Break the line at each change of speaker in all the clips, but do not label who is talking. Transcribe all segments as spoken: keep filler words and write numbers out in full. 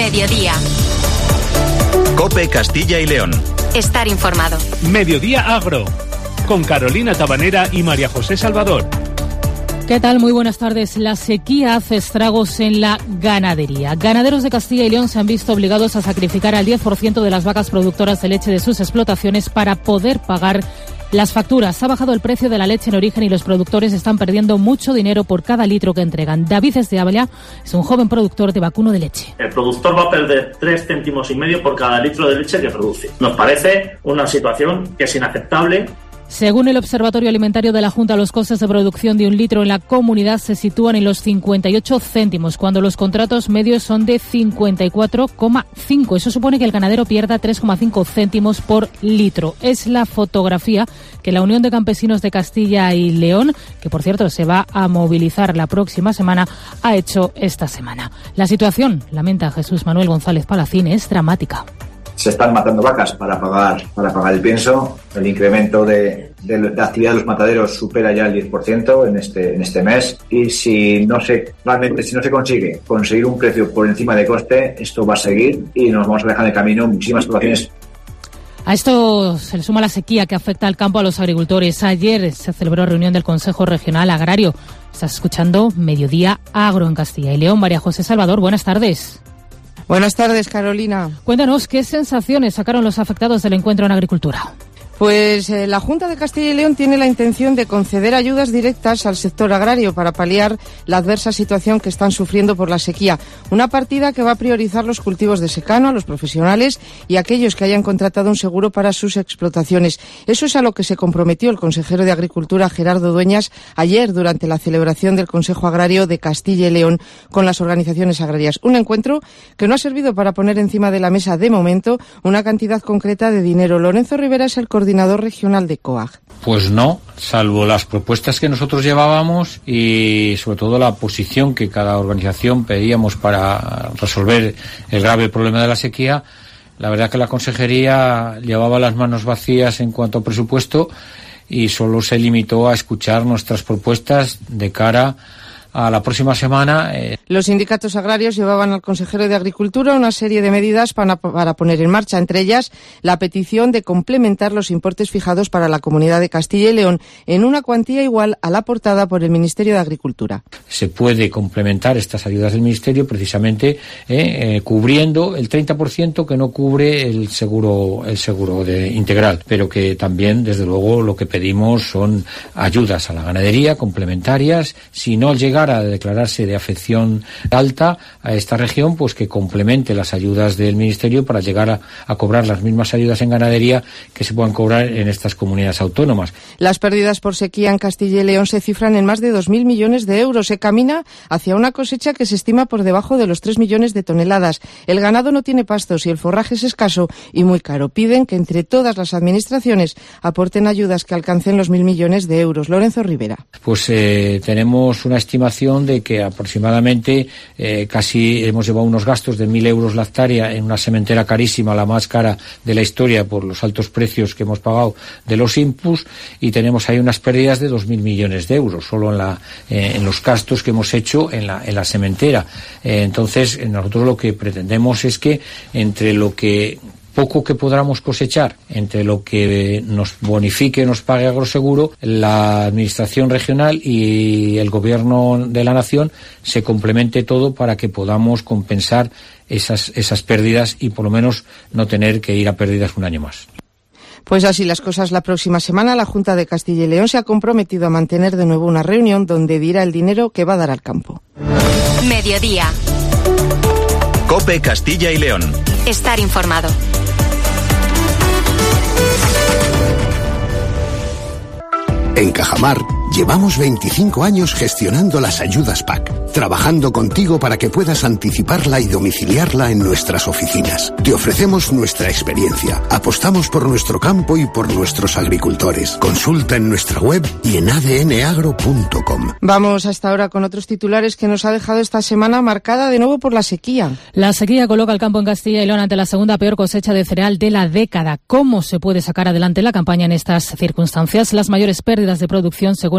Mediodía.
COPE Castilla y León.
Estar informado.
Mediodía Agro, con Carolina Tabanera y María José Salvador.
¿Qué tal? Muy buenas tardes. La sequía hace estragos en la ganadería. Ganaderos de Castilla y León se han visto obligados a sacrificar al diez por ciento de las vacas productoras de leche de sus explotaciones para poder pagar las facturas. Ha bajado el precio de la leche en origen y los productores están perdiendo mucho dinero por cada litro que entregan. David Esteabella es un joven productor de vacuno de leche.
El productor va a perder tres céntimos y medio por cada litro de leche que produce. Nos parece una situación que es inaceptable.
Según el Observatorio Alimentario de la Junta, los costes de producción de un litro en la comunidad se sitúan en los cincuenta y ocho céntimos, cuando los contratos medios son de cincuenta y cuatro coma cinco. Eso supone que el ganadero pierda tres coma cinco céntimos por litro. Es la fotografía que la Unión de Campesinos de Castilla y León, que por cierto se va a movilizar la próxima semana, ha hecho esta semana. La situación, lamenta Jesús Manuel González Palacín, es dramática.
Se están matando vacas para pagar para pagar el pienso. El incremento de, de la actividad de los mataderos supera ya el diez por ciento en este en este mes, y si no se realmente si no se consigue conseguir un precio por encima de coste, esto va a seguir y nos vamos a dejar en el camino muchísimas situaciones.
A esto se le suma la sequía que afecta al campo, a los agricultores. Ayer se celebró reunión del Consejo Regional Agrario. Estás escuchando Mediodía Agro en Castilla y León. María José Salvador, buenas tardes.
Buenas tardes, Carolina.
Cuéntanos, ¿qué sensaciones sacaron los afectados del encuentro en agricultura?
Pues eh, la Junta de Castilla y León tiene la intención de conceder ayudas directas al sector agrario para paliar la adversa situación que están sufriendo por la sequía. Una partida que va a priorizar los cultivos de secano a los profesionales y a aquellos que hayan contratado un seguro para sus explotaciones. Eso es a lo que se comprometió el consejero de Agricultura, Gerardo Dueñas, ayer durante la celebración del Consejo Agrario de Castilla y León con las organizaciones agrarias. Un encuentro que no ha servido para poner encima de la mesa de momento una cantidad concreta de dinero. Lorenzo Rivera es el coordinador regional de COAG.
Pues no, salvo las propuestas que nosotros llevábamos y sobre todo la posición que cada organización pedíamos para resolver el grave problema de la sequía. La verdad que la consejería llevaba las manos vacías en cuanto a presupuesto y solo se limitó a escuchar nuestras propuestas de cara a la próxima semana. Eh.
Los sindicatos agrarios llevaban al consejero de Agricultura una serie de medidas para, para poner en marcha, entre ellas la petición de complementar los importes fijados para la Comunidad de Castilla y León en una cuantía igual a la aportada por el Ministerio de Agricultura.
Se puede complementar estas ayudas del Ministerio precisamente eh, eh, cubriendo el treinta por ciento que no cubre el seguro el seguro de integral, pero que también, desde luego, lo que pedimos son ayudas a la ganadería complementarias. Si no llega a declararse de afección alta a esta región, pues que complemente las ayudas del Ministerio para llegar a, a cobrar las mismas ayudas en ganadería que se puedan cobrar en estas comunidades autónomas.
Las pérdidas por sequía en Castilla y León se cifran en más de dos mil millones de euros. Se camina hacia una cosecha que se estima por debajo de los tres millones de toneladas. El ganado no tiene pastos y el forraje es escaso y muy caro. Piden que entre todas las administraciones aporten ayudas que alcancen los mil millones de euros. Lorenzo Rivera.
Pues eh, tenemos una estimación de que aproximadamente eh, casi hemos llevado unos gastos de mil euros la hectárea en una sementera carísima, la más cara de la historia por los altos precios que hemos pagado de los inputs, y tenemos ahí unas pérdidas de dos mil millones de euros solo en, la, eh, en los gastos que hemos hecho en la, en la sementera. Eh, entonces, nosotros lo que pretendemos es que entre lo que poco que podamos cosechar, entre lo que nos bonifique, nos pague Agroseguro, la Administración regional y el Gobierno de la Nación se complemente todo para que podamos compensar esas, esas pérdidas y por lo menos no tener que ir a pérdidas un año más.
Pues así las cosas, la próxima semana la Junta de Castilla y León se ha comprometido a mantener de nuevo una reunión donde dirá el dinero que va a dar al campo.
Mediodía.
COPE Castilla y León.
Estar informado.
En Cajamar llevamos veinticinco años gestionando las ayudas P A C, trabajando contigo para que puedas anticiparla y domiciliarla en nuestras oficinas. Te ofrecemos nuestra experiencia, apostamos por nuestro campo y por nuestros agricultores. Consulta en nuestra web y en a d n agro punto com.
Vamos hasta ahora con otros titulares que nos ha dejado esta semana marcada de nuevo por la sequía.
La sequía coloca al campo en Castilla y León ante la segunda peor cosecha de cereal de la década. ¿Cómo se puede sacar adelante la campaña en estas circunstancias? Las mayores pérdidas de producción, según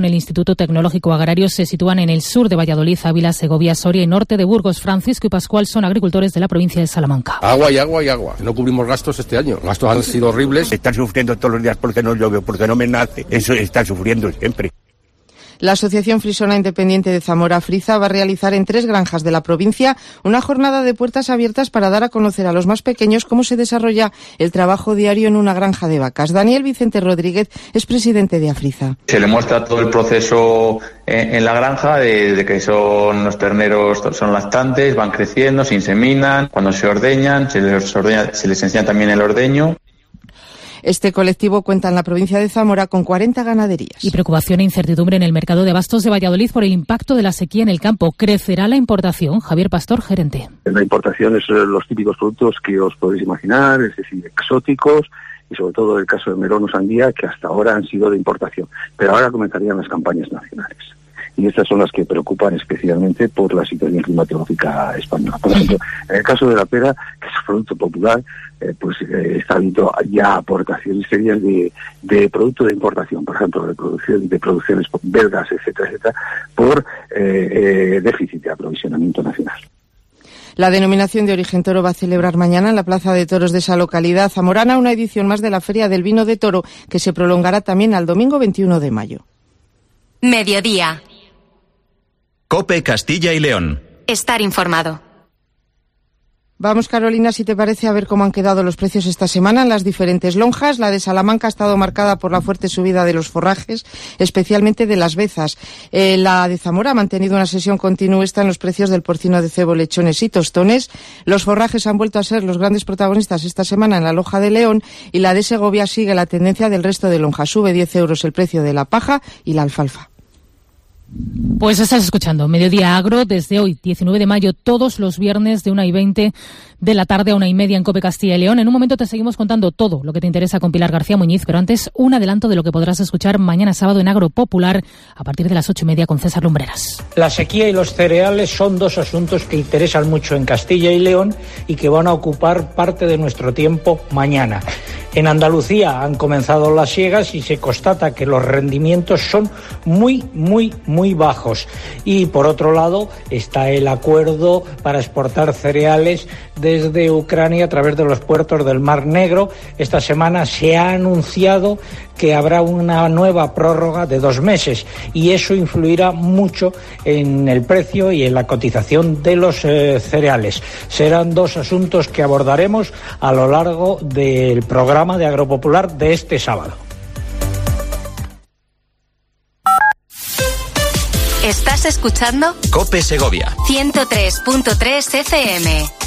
en el Instituto Tecnológico Agrario se sitúan en el sur de Valladolid, Ávila, Segovia, Soria y norte de Burgos. Francisco y Pascual son agricultores de la provincia de Salamanca.
Agua y agua y agua. No cubrimos gastos este año. Los gastos han sido horribles.
Están sufriendo todos los días porque no llueve, porque no me nace. Eso están sufriendo siempre.
La Asociación Frisona Independiente de Zamora, Friza, va a realizar en tres granjas de la provincia una jornada de puertas abiertas para dar a conocer a los más pequeños cómo se desarrolla el trabajo diario en una granja de vacas. Daniel Vicente Rodríguez es presidente de Afriza.
Se le muestra todo el proceso en, en la granja, de, de que son los terneros, son lactantes, van creciendo, se inseminan, cuando se ordeñan, se les, ordeña, se les enseña también el ordeño.
Este colectivo cuenta en la provincia de Zamora con cuarenta ganaderías.
Y preocupación e incertidumbre en el mercado de abastos de Valladolid por el impacto de la sequía en el campo. ¿Crecerá la importación? Javier Pastor, gerente.
La importación es los típicos productos que os podéis imaginar, es decir, exóticos, y sobre todo el caso de melón o sandía, que hasta ahora han sido de importación. Pero ahora comenzarían las campañas nacionales. Y estas son las que preocupan especialmente por la situación climatológica española. Por ejemplo, en el caso de la pera, que es un producto popular, eh, pues eh, está habiendo ya aportaciones serias de, de producto de importación, por ejemplo, de producción de producciones belgas, etcétera, etcétera, por eh, eh, déficit de aprovisionamiento nacional.
La denominación de origen toro va a celebrar mañana en la Plaza de Toros de esa localidad zamorana una edición más de la Feria del Vino de Toro, que se prolongará también al domingo veintiuno de mayo.
Mediodía.
COPE Castilla y León.
Estar informado.
Vamos, Carolina, si te parece, a ver cómo han quedado los precios esta semana en las diferentes lonjas. La de Salamanca ha estado marcada por la fuerte subida de los forrajes, especialmente de las bezas. Eh, la de Zamora ha mantenido una sesión continuista en los precios del porcino de cebo, lechones y tostones. Los forrajes han vuelto a ser los grandes protagonistas esta semana en la lonja de León, y la de Segovia sigue la tendencia del resto de lonjas. Sube diez euros el precio de la paja y la alfalfa.
Pues estás escuchando Mediodía Agro desde hoy, diecinueve de mayo, todos los viernes de una y veinte de la tarde a una y media en COPE Castilla y León. En un momento te seguimos contando todo lo que te interesa con Pilar García Muñiz, pero antes un adelanto de lo que podrás escuchar mañana sábado en Agro Popular a partir de las ocho y media con César Lumbreras.
La sequía y los cereales son dos asuntos que interesan mucho en Castilla y León y que van a ocupar parte de nuestro tiempo mañana. En Andalucía han comenzado las siegas y se constata que los rendimientos son muy, muy, muy bajos. Y por otro lado está el acuerdo para exportar cereales desde Ucrania a través de los puertos del Mar Negro. Esta semana se ha anunciado que habrá una nueva prórroga de dos meses y eso influirá mucho en el precio y en la cotización de los eh, cereales. Serán dos asuntos que abordaremos a lo largo del programa de Agropopular de este sábado.
¿Estás escuchando?
COPE Segovia.
ciento tres punto tres F M.